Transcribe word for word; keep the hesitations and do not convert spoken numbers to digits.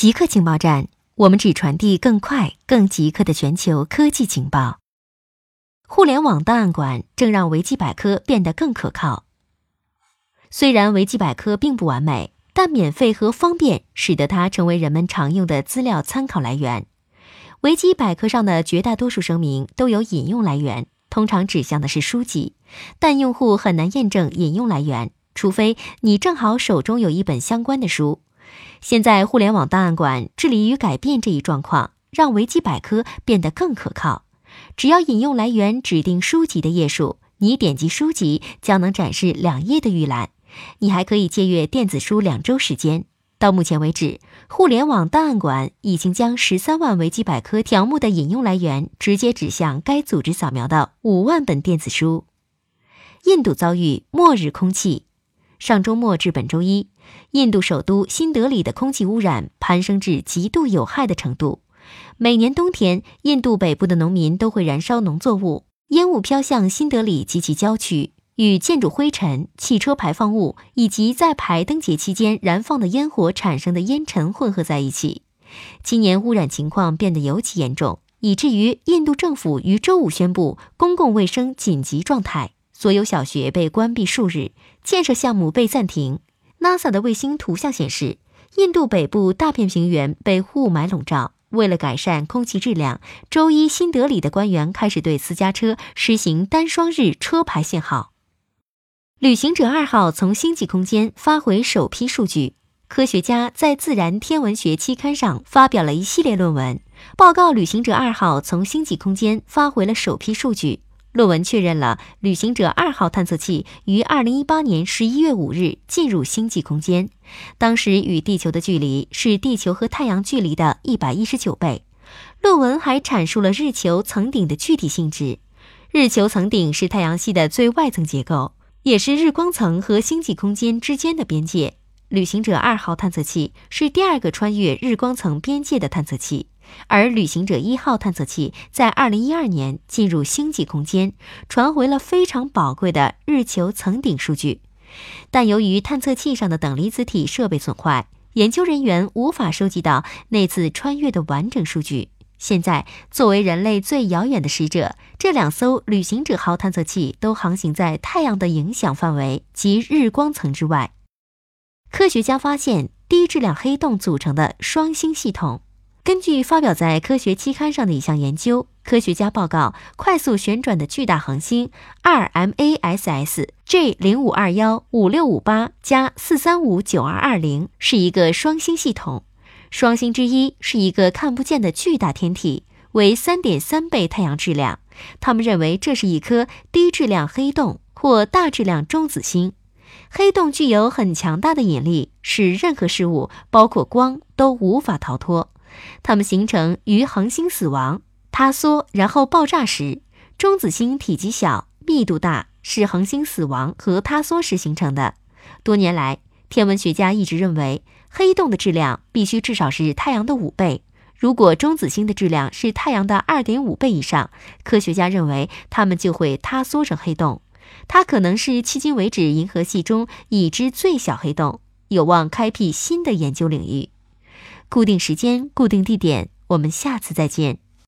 极客情报站，我们只传递更快、更极客的全球科技情报。互联网档案馆正让维基百科变得更可靠。虽然维基百科并不完美，但免费和方便使得它成为人们常用的资料参考来源。维基百科上的绝大多数声明都有引用来源，通常指向的是书籍，但用户很难验证引用来源，除非你正好手中有一本相关的书。现在互联网档案馆致力于改变这一状况，让维基百科变得更可靠。只要引用来源指定书籍的页数，你点击书籍将能展示两页的预览。你还可以借阅电子书两周时间。到目前为止，互联网档案馆已经将十三万维基百科条目的引用来源直接指向该组织扫描的五万本电子书。印度遭遇末日空气。上周末至本周一，印度首都新德里的空气污染攀升至极度有害的程度。每年冬天，印度北部的农民都会燃烧农作物，烟雾飘向新德里及其郊区，与建筑灰尘、汽车排放物以及在排灯节期间燃放的烟火产生的烟尘混合在一起。今年污染情况变得尤其严重，以至于印度政府于周五宣布公共卫生紧急状态，所有小学被关闭数日，建设项目被暂停。NASA 的卫星图像显示，印度北部大片平原被雾霾笼罩。为了改善空气质量，周一新德里的官员开始对私家车实行单双日车牌限号。旅行者二号从星际空间发回首批数据。科学家在《自然天文学》期刊上发表了一系列论文，报告旅行者二号从星际空间发回了首批数据。论文确认了旅行者二号探测器于二零一八年十一月五日进入星际空间，当时与地球的距离是地球和太阳距离的一百一十九倍。论文还阐述了日球层顶的具体性质。日球层顶是太阳系的最外层结构，也是日光层和星际空间之间的边界。旅行者二号探测器是第二个穿越日光层边界的探测器，而旅行者一号探测器在二零一二年进入星际空间，传回了非常宝贵的日球层顶数据。但由于探测器上的等离子体设备损坏，研究人员无法收集到那次穿越的完整数据。现在，作为人类最遥远的使者，这两艘旅行者号探测器都航行在太阳的影响范围及日光层之外。科学家发现低质量黑洞组成的双星系统。根据发表在科学期刊上的一项研究，科学家报告，快速旋转的巨大恒星 二 M A S S J 零五二一五六五八加四三五九二二零是一个双星系统。双星之一是一个看不见的巨大天体，为 三点三倍太阳质量。他们认为这是一颗低质量黑洞或大质量中子星。黑洞具有很强大的引力，使任何事物，包括光，都无法逃脱。它们形成于恒星死亡、塌缩然后爆炸时。中子星体积小、密度大，是恒星死亡和塌缩时形成的。多年来，天文学家一直认为，黑洞的质量必须至少是太阳的五倍。如果中子星的质量是太阳的 二点五倍以上，科学家认为它们就会塌缩成黑洞。它可能是迄今为止银河系中已知最小黑洞，有望开辟新的研究领域。固定时间，固定地点，我们下次再见。